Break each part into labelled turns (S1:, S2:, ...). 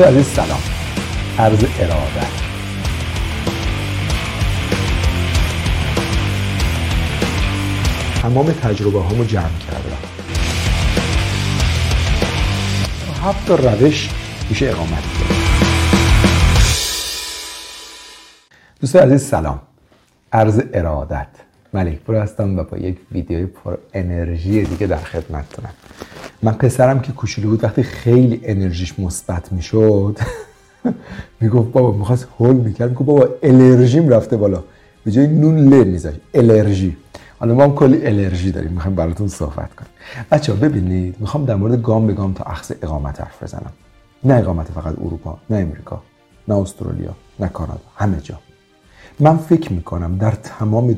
S1: دوستان عزیز سلام. عرض ارادت. تمام تجربه هامو جمع کردم. 7 روش میشه اقامت کرد. دوستان عزیز سلام. عرض ارادت. ملکپور هستم و با یک ویدیوی پر انرژی دیگه در خدمتتونم. من پسرم که کوچولو بود وقتی خیلی انرژیش مثبت میشد میگفت بابا، میخواست هول میکرد، میگفت بابا الرژیم رفته بالا، به جای نون ل میذاشت الرژی. حالا ما هم کلی الرژی داریم، میخوایم براتون صحبت کنیم. بچه‌ها ببینید، میخوام در مورد گام به گام تا اخذ اقامت حرف بزنم. نه اقامت فقط اروپا، نه امریکا، نه استرالیا، نه کانادا، همه جا. من فکر میکنم در تمام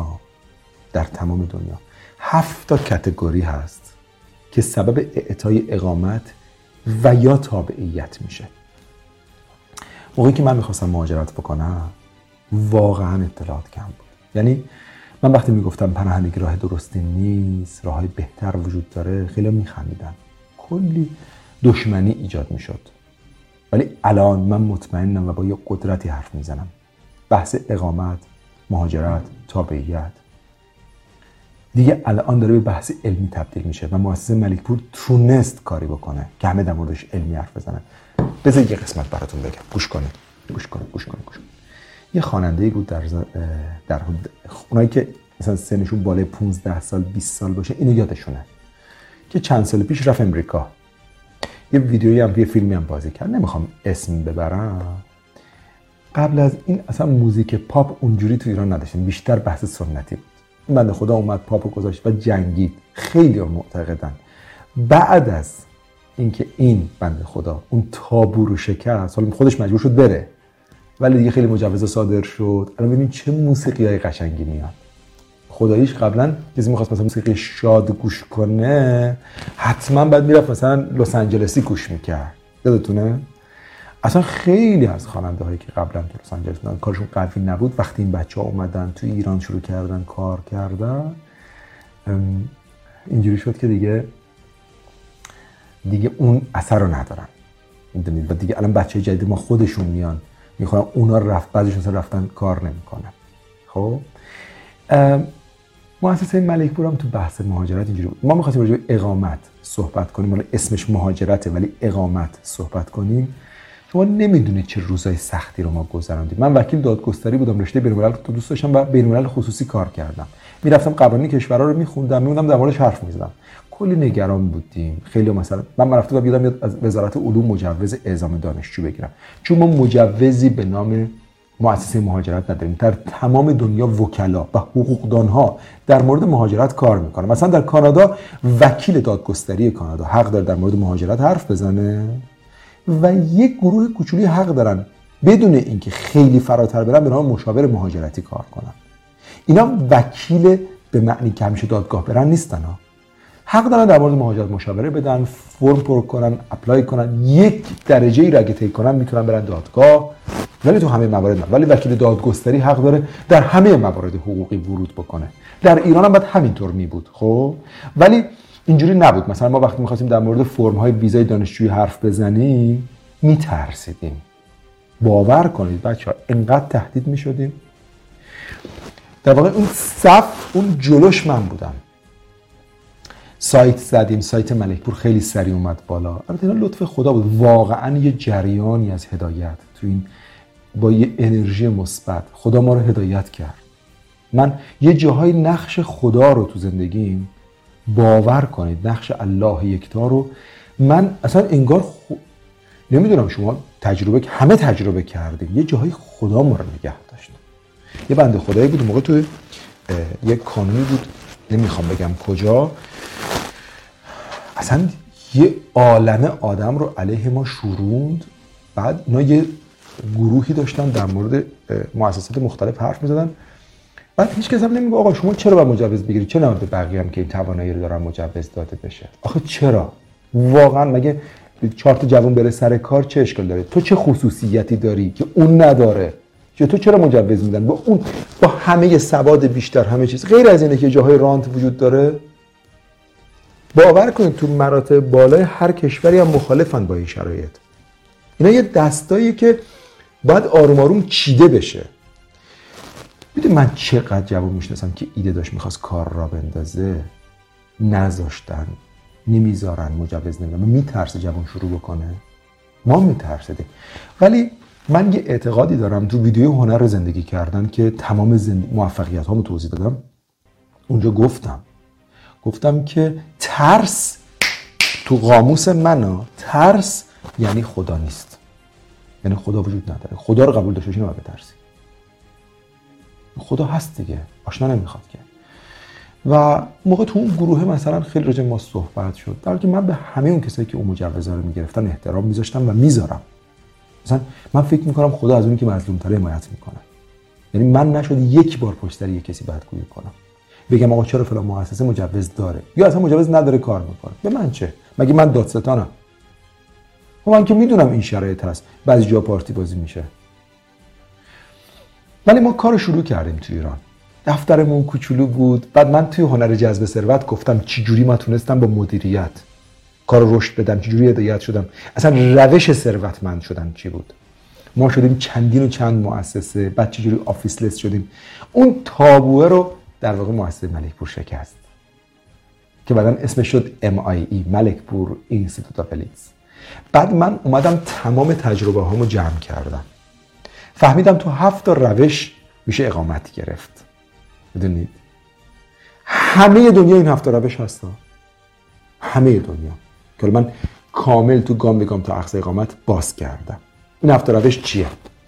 S1: دنیا 7 تا کاتگوری هست که سبب اعطای اقامت و یا تابعیت میشه. موقعی که من میخواستم مهاجرت بکنم واقعا اطلاعات کم بود. یعنی من وقتی میگفتم پناهندگی راه درستی نیست، راههای بهتر وجود داره، خیلی میخندیدن، کلی دشمنی ایجاد میشد. ولی الان من مطمئنم و با یه قدرتی حرف میزنم. بحث اقامت، مهاجرت، تابعیت دیگه الان داره به بحث علمی تبدیل میشه و مؤسسه ملکپور تونست کاری بکنه که همه در موردش علمی حرف بزنن. بذارید یه قسمت براتون بگم، گوش کنید. یه خواننده‌ای بود در اونایی که مثلا سنشون بالای 15 سال 20 سال باشه اینو یادشونه که چند سال پیش رفت امریکا، یه ویدیویی هم یه فیلمی هم بازی کرد، نمیخوام اسم ببرم. قبل از این اصلا موزیک پاپ اونجوری تو ایران نداشتیم، بیشتر بحث سنتی بود. این بنده خدا اومد پاپو گذاشت و جنگید. خیلی ها معتقدن بعد از اینکه این بنده خدا اون تابو رو شکست، حالا خودش مجبور شد بره ولی دیگه خیلی مجوز صادر شد. الان ببین چه موسیقیای قشنگی میاد. خداییش قبلا کسی می‌خواست مثلا موسیقی شاد گوش کنه حتما بعد میرفت مثلا لس آنجلسی گوش میکرد. یادتونه؟ اصلا خیلی از خواننده‌هایی که قبلا تو لس آنجلس بودن کارشون قوی نبود، وقتی این بچه‌ها اومدن تو ایران شروع کردن کار کردن، اینجوری شد که دیگه اون اثر رو ندارن. میدونید؟ و دیگه الان بچه‌های جدید ما خودشون میان میخوان اونا بعضیشون رفتن کار نمیکنن. خب مؤسسه ملکپور هم تو بحث مهاجرت اینجوری بود. ما می‌خواستیم راجع به اقامت صحبت کنیم، ولی اسمش مهاجرته ولی اقامت صحبت کنیم. شما نمیدونید چه روزای سختی رو ما گذروندیم. من وکیل دادگستری بودم، رشته بین‌الملل رو دوست داشتم و بین‌الملل خصوصی کار کردم. میرفتم قوانین کشورها رو میخوندم، میموندم در موردش حرف میزدم. کلی نگران بودیم. خیلی مثلا من رفته بودم یادم از وزارت علوم مجوز اعزام دانشجو بگیرم، چون ما مجوزی به نام مؤسسه مهاجرت نداریم. در تمام دنیا وکلا و حقوقدانها در مورد مهاجرت کار میکنن. مثلا در کانادا وکیل دادگستری کانادا حق داره در مورد مهاجرت حرف بزنه و یک گروه کوچولی حق دارن بدون اینکه خیلی فراتر برن به نام مشاور مهاجرتی کار کنن. اینا وکیل به معنی که همیشه دادگاه برن نیستن ها. حق دارن در مورد مهاجرت مشاوره بدن، فرم پر کنن، اپلای کنن، یک درجه‌ای را اگه طی کنن میتونن برن دادگاه، ولی تو همه موارد نه. ولی وکیل دادگستری حق داره در همه موارد حقوقی ورود بکنه. در ایران هم باید همینطور می بود. خب ولی اینجوری نبود. مثلا ما وقتی می‌خواستیم در مورد فرم‌های ویزای دانشجویی حرف بزنیم میترسیدیم. باور کنید بچه‌ها اینقدر تهدید می‌شدیم. در واقع اون صف اون جلوش من بودم. سایت زدیم، سایت ملکپور خیلی سریع اومد بالا. البته اینا لطف خدا بود. واقعا یه جریانی از هدایت تو این با یه انرژی مثبت خدا ما رو هدایت کرد. من یه جاهای نقش خدا رو تو زندگیم باور کنید، نقش الله یکتا رو من اصلا انگار نمیدونم شما همه تجربه کردیم، یه جاهای خدا ما رو نگه داشت. یه بنده خدایی بود موقع تو یه کانونی بود، نمیخوام بگم کجا، اصلا یه عالمه آدم رو علیه ما شوروند. بعد اینا یه گروهی داشتن در مورد مؤسسات مختلف حرف می‌زدن. بعد هیچ کس هم نمیگه آقا شما چرا باید مجوز بگیرید؟ چرا نباید بقیه هم که این توانایی رو دارن مجوز داده بشه؟ آخه چرا؟ واقعا مگه 4 تا جوان بره سر کار چه اشکال داره؟ تو چه خصوصیتی داری که اون نداره؟ تو چرا مجوز میدن؟ با همه سواد بیشتر، همه چیز غیر از اینه که جاهای رانت وجود داره. باور کنید تو مراتب بالای هر کشوری هم مخالفن با این شرایط. اینا یه دستاییه که باید آروم آروم چیده بشه. میدونی من چقدر جوان میشناسم که ایده داشت میخواست کار را بندازه، نذاشتن، نمیذارن، مجوز نمیدن، میترسه جوان شروع بکنه. ما میترسیدیم. ولی من یه اعتقادی دارم تو ویدیو هنر زندگی کردن که تمام موفقیت هامو توضیح دادم. اونجا گفتم که ترس تو قاموس من، ترس یعنی خدا نیست، یعنی خدا وجود نداره. خدا رو قبول داشته باشی نباید بترسی. خدا هست دیگه، آشنا نمیخواد که. و موقع تو اون گروه مثلا خیلی راجع ما صحبت شد، در حالی که من به همه اون کسایی که اون مجوزا رو میگرفتن احترام میذاشتم و میذارم. مثلا من فکر میکنم خدا از اونی که مظلوم‌تره حمایت میکنه. یعنی من نشد یک بار پشت سر یک کسی بدگویی کنم، بگم آقا چرا فلان مؤسسه مجوز داره یا اصلا مجوز نداره کار میکنه. به من چه؟ مگه من دادستانم؟ من که میدونم این شرایط هست، بعضی جا پارتی بازی میشه. ولی ما کار شروع کردیم تو ایران. دفترمون کوچولو بود. بعد من توی هنر جذب ثروت گفتم چی جوری ما تونستم با مدیریت کارو رشد بدم، چه جوری هدایت شدم، اصلا روش ثروتمند شدن چی بود. ما شدیم چندین و چند مؤسسه، بعد چه جوری آفیس لیست شدیم. اون تابوه رو در واقع مؤسسه ملکپور شکست که بعداً اسمش شد MIE، ملکپور اینستیتوت آف الیتس. بعد من اومدم تمام تجربه هامو جمع کردم، فهمیدم تو 7 تا روش میشه اقامت گرفت. میدونید همه دنیا این 7 تا روش هستا، همه دنیا که من کامل تو گام به گام تا اقصا اقامت باز کردم. این 7 تا روش چیه؟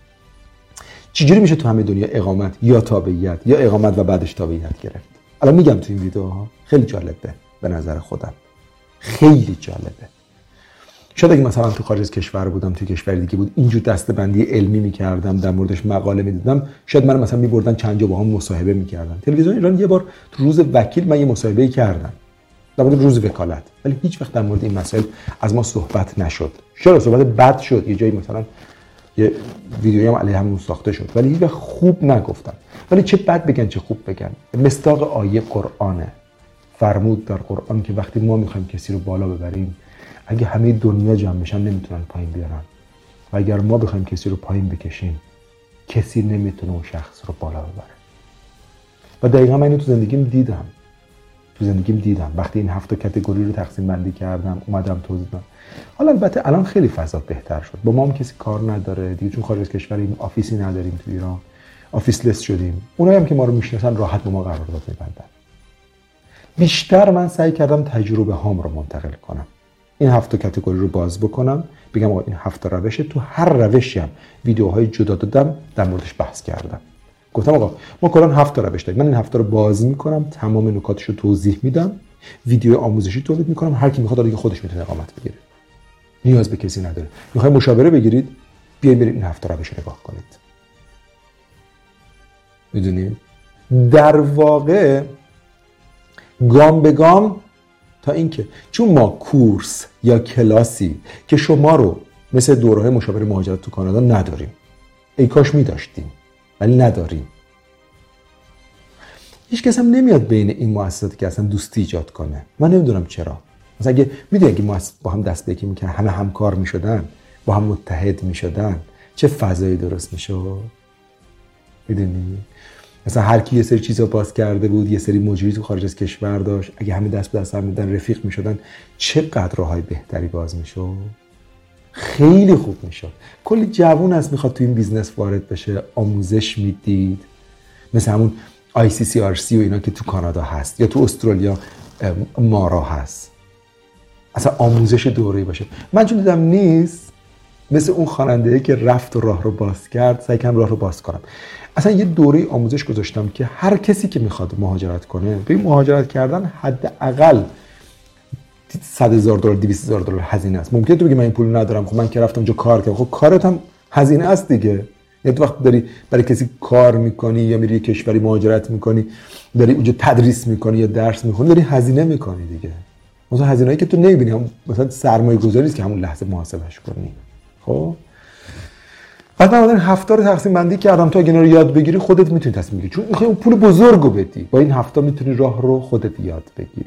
S1: چجوری میشه تو همه دنیا اقامت یا تابعیت یا اقامت و بعدش تابعیت گرفت؟ الان میگم تو این ویدیوها. خیلی جالبه به نظر خودم، خیلی جالبه. شاید اگه مثلا تو خارج از کشور بودم، تو کشور دیگه بود، اینجور دسته‌بندی علمی می‌کردم، در موردش مقاله می‌دادم، شاید من مثلا می‌بردن چند جا با هم مصاحبه می‌کردن. تلویزیون ایران یه بار تو روز وکیل من یه مصاحبه‌ای کردم در مورد روز وکالت، ولی هیچ وقت در مورد این مسائل از ما صحبت نشد. چرا؟ صحبت بد شد، یه جایی مثلا یه ویدیویی هم علیه همون ساخته شد، ولی هیچ وقت خوب نگفتن. ولی چه بد بگن چه خوب بگن. مصداق آیه قرآنه. فرمود در قرآن که وقتی ما می‌خوایم کسی رو بالا ببریم، اگه همه دنیا جمع بشن نمیتونن پایین بیارن، و اگر ما بخوایم کسی رو پایین بکشیم کسی نمیتونه اون شخص رو بالا ببره. و دقیقا من اینو تو زندگیم دیدم وقتی این 7 کاتگوری رو تقسیم بندی کردم، اومدم توضیح دادم. حالا البته الان خیلی فضا بهتر شد، با ما هم کسی کار نداره دیگه، چون خارج از کشوریم، آفیسی نداریم تو ایران، آفیس لیست شدیم. اونایی هم که ما رو میشناسن راحت با ما قرارداد می‌بندن. بیشتر من سعی کردم تجربه هام رو منتقل کنم، این 7 کاتگوری رو باز بکنم، بگم آقا این 7 روشه، تو هر روشی هم ویدیوهای جدا دادم، در موردش بحث کردم. گفتم آقا ما کلا 7 روش داریم، من این 7 رو باز میکنم، تمام نکاتش رو توضیح میدم، ویدیو آموزشی تولید میکنم، هر کی میخواد دیگه خودش میتونه اقامت بگیره، نیاز به کسی نداره. میخواید مشاوره بگیرید، بیاید برید این 7 روش رو نگاه کنید. میدونید در واقع گام به گام، تا اینکه چون ما کورس یا کلاسی که شما رو مثل دوره‌های مشاوره مهاجرت تو کانادا نداریم، ای کاش می‌داشتیم ولی نداریم. هیچ کس هم نمیاد بین این مؤسساتی که اصلا دوستی ایجاد کنه. من نمیدونم چرا. مثلا اگه میدونی اگه مؤسسات با هم دست به یکی میکنن، همه همکار میشدن، با هم متحد میشدن، چه فضایی درست میشه. میدونی مثلا هر کی یه سری چیزا باز کرده بود، یه سری مجری تو خارج از کشور داشت، اگه همه دست به دست هم میدن، رفیق میشدن، چقدر راههای بهتری باز میشد. خیلی خوب میشد. کلی جوون هست میخواد تو این بیزنس وارد بشه، آموزش میدید، مثل همون ICCRC و اینا که تو کانادا هست یا تو استرالیا مارا هست. اصلا آموزش دوره‌ای باشه. من چون دیدم نیست، مثل اون خواننده‌ای که رفت و راه رو باز کرد، سعی کردم راه رو باز کنم. اصلا یه دوره آموزش گذاشتم که هر کسی که میخواد مهاجرت کنه، به مهاجرت کردن حداقل $100,000 $200,000 هزینه است. ممکنه تو بگی من این پول ندارم، خب من که رفتم اونجا کار کردم، خب کارت هم هزینه است دیگه. یعنی تو وقت داری برای کسی کار میکنی یا میری کشوری مهاجرت میکنی، داری اونجا تدریس میکنی یا درس میخونی، داری هزینه میکنی دیگه. مثلا هزینه‌ای که تو نمیبینی، مثلا سرمایه‌گذاری است که همون لحظه محاسبهش کنی. خب بعد من 7 رو تقسیم بندی کردم، تو اگه اینا رو یاد بگیری خودت میتونی تصمیم بگیری، چون میخوای اون پول بزرگو بدی، با این 7 میتونی راه رو خودت یاد بگیری.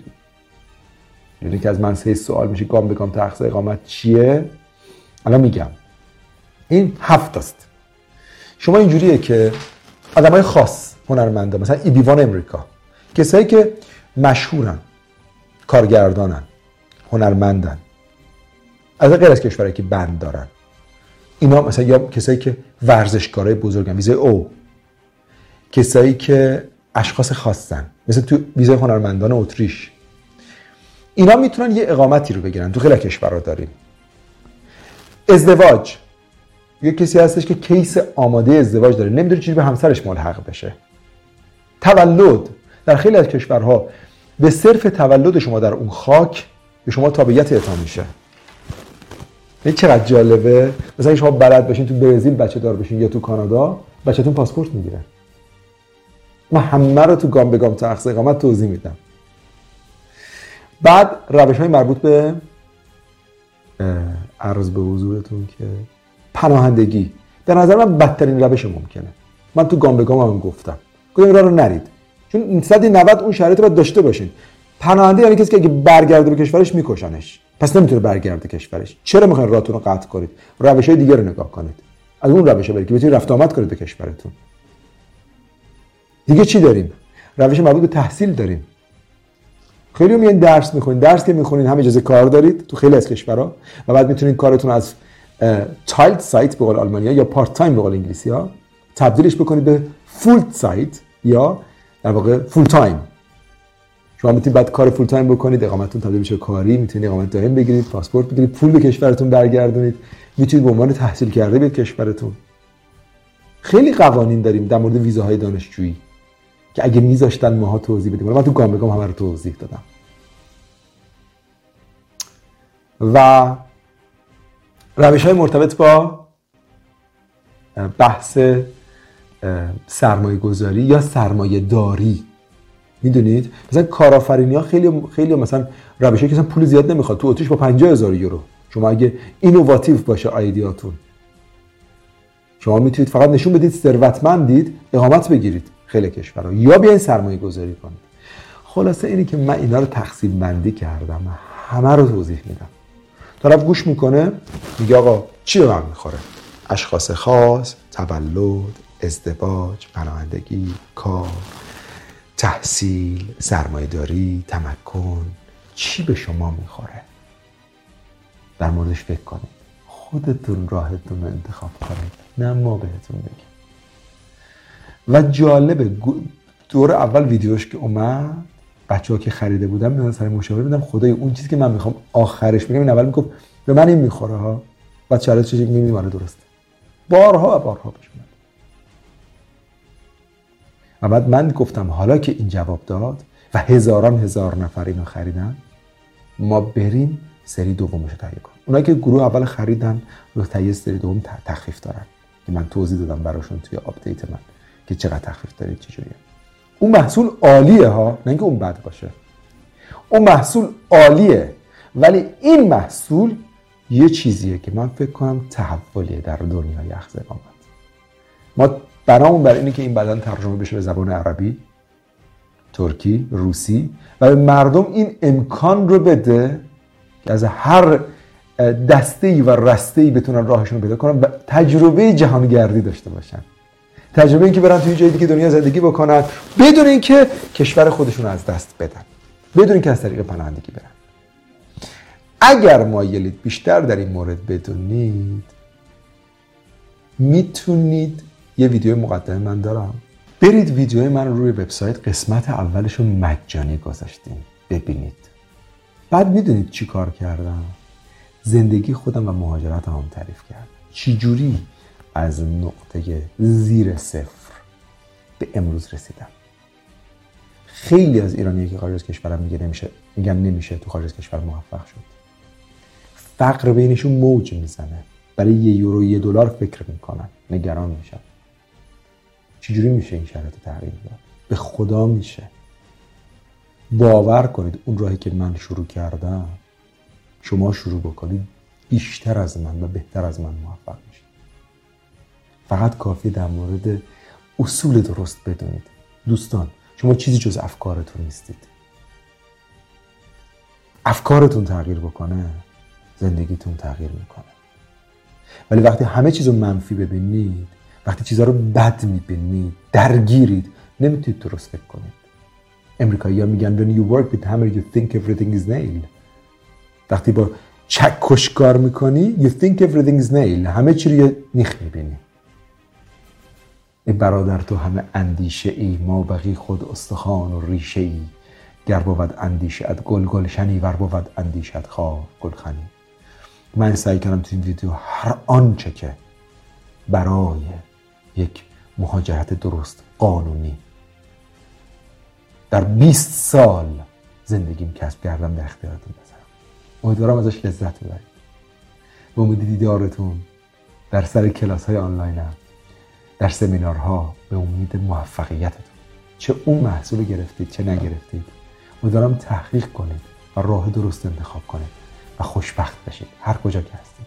S1: یعنی که از من 3 سوال میشه گام به گام تا اقصا اقامت چیه؟ الان میگم این 7 است. شما اینجوریه که آدمای خاص هنرمندا، مثلا ایبیوان امریکا، کسایی که مشهورن، کارگردانن، هنرمندن، از غیر از کشورهایی که بند دارن، اینا مثلا یا کسایی که ورزشکارای بزرگن، ویزای او، کسایی که اشخاص خاصن، مثلا تو ویزای هنرمندان اتریش، اینا میتونن یه اقامتی رو بگیرن. تو خیلی کشورها داریم. ازدواج، یه کسی هستش که کیس آماده ازدواج داره، نمیدونه چجوری به همسرش ملحق بشه. تولد، در خیلی از کشورها به صرف تولد شما در اون خاک به شما تابعیت اعطا میشه. این چقدر جالبه. مثلا شما بلد باشین تو برزیل بچه دار بشین یا تو کانادا، بچه‌تون پاسپورت میگیره. من همه رو تو گام به گام تا اقصا اقامت توضیح میدم. بعد روش‌های مربوط به عرض به حضورتون که پناهندگی به نظر من بدترین روش ممکنه. من تو گام به گام هم گفتم این راه رو نرید، چون 190 اون شرایط رو داشته باشین. پناهنده یعنی کسی که اگه برگرده به کشورش میکشنش، پس نمیتونه برگرده کشورش. چرا میخواین راهتون رو قطع کنید؟ روش‌های دیگه رو نگاه کنید، از اون روشا برید که بتونید رفت آمد کنید به کشورتون. دیگه چی داریم؟ روش مربوط به تحصیل داریم. خیلی میان درس میخونین، درس که میخونین هم اجازه کار دارید تو خیلی از کشورها و بعد میتونین کارتون از چایلد سایت به قول آلمانی‌ها یا پارت تایم به قول انگلیسی‌ها تبدیلش بکنید به فول سایت یا در واقع فول تایم. شما میتونید بعد کار فول تایم بکنید، اقامتتون تبدیل بشه کاری، میتونید اقامت دائم بگیرید، پاسپورت بگیرید، پول به کشورتون برگردونید، میتونید به عنوان تحصیل کرده به کشورتون. خیلی قوانین داریم در مورد ویزاهای دانشجویی که اگه میذاشتن ماها توضیح بدیم. من تو گام به گام همه رو توضیح دادم. و روش‌های مرتبط با بحث سرمایه گذاری یا سرمایه داری، میدونید مثلا کارآفرینی‌ها خیلی مثلا روشی که مثلا پول زیاد نمیخواد. تو اتریش با 50,000 یورو شما اگه اینوواتیو باشه ایده‌هاتون، شما میتونید فقط نشون بدید ثروتمندید، اقامت بگیرید خیلی کشورها، یا بیاین سرمایه گذاری کنید. خلاصه اینی که من اینا رو تقسیم بندی کردم، همه رو توضیح میدم. طرف گوش میکنه میگه آقا چی به من میخوره؟ اشخاص خاص، تولد، ازدواج، پناهندگی، کار، تحصیل، سرمایه داری، تمکن، چی به شما میخوره؟ در موردش فکر کنید، خودتون راهتون رو انتخاب کنید، نه ما بهتون بگیم. و جالبه دور اول ویدیوش که اومد، بچه‌ها که خریده بودم میان سر مشاوره میدم خدای اون چیزی که من میخوام آخرش بگم، این اول میگفت به من این میخوره ها، بعد چالش چیزی میمیره. درسته، بارها و بارها بهش اومد. و بعد من گفتم حالا که این جواب داد و هزار نفر اینو خریدن، ما بریم سری دومش رو تهیه کنیم. اونایی که گروه اول خریدن رو تهیه سری دوم تخفیف دارن که من توضیح دادم براشون توی آپدیت من که چقدر تخفیف دارید، چجوریه. اون محصول عالیه ها، نه اینکه اون بد باشه. اون محصول عالیه، ولی این محصول یه چیزیه که من فکر کنم تحولیه در دنیای اخذ اقامت. ما برامون برای اینه که این بعداً ترجمه بشه به زبان عربی، ترکی، روسی و به مردم این امکان رو بده که از هر دسته‌ای و رسته‌ای بتونن راهشون رو پیدا کنن و تجربه جهانگردی داشته باشن. تجربه این که برن توی جای دیگه دنیا زندگی بکنن بدون اینکه کشور خودشون از دست بدن، بدون اینکه از طریق پناهندگی برن. اگر مایلید بیشتر در این مورد بدونید، میتونید یه ویدیو مقدمه من دارم، برید ویدیوی من روی وبسایت قسمت اولش رو مجانی گذاشتیم ببینید. بعد میدونید چی کار کردم؟ زندگی خودم و مهاجرتم هم تعریف کردم. چی جوری از نقطه زیر صفر به امروز رسیدم. خیلی از ایرانیایی که خارج از کشورم میگن نمیشه تو خارج از کشور موفق شد. فقر بینشون موج میزنه، برای €1 $1 فکر میکنن، نگران میشن. چجوری میشه این شرایط تغییر داد؟ به خدا میشه. باور کنید اون راهی که من شروع کردم شما شروع بکنید بیشتر از من و بهتر از من موفق میشید. فقط کافی در مورد اصول درست بدونید. دوستان، شما چیزی جز افکارتون نیستید. افکارتون تغییر بکنه، زندگیتون تغییر میکنه. ولی وقتی همه چیزو منفی ببینید، وقتی چیزها رو بد میبینید، درگیرید، نمیتونید درست فکر کنید. امریکایی‌ها میگن when you work with hammer you think everything is nail. وقتی با چکش کار میکنی you think everything is nail، همه چی رو یه نیخ میبینی. ای برادر تو همه اندیشه ای، ما بقی خود استخوان و ریشه ای. گر بود اندیشه‌ات گل گلشنی، ور بود اندیشه‌ات خار گلخنی. من سعی کردم تو این ویدیو هر آنچه که برای یک مهاجرت درست قانونی در 20 سال زندگیم کسب کردم در اختیارتون بذارم. امیدوارم ازش لذت ببرید. به امید دیدارتون در سر کلاس‌های آنلاینم، در سمینارها، به امید موفقیتتون. چه اون محصول گرفتید چه نگرفتید، امیدوارم تحقیق کنید و راه درست انتخاب کنید و خوشبخت بشید هر کجا که هستید.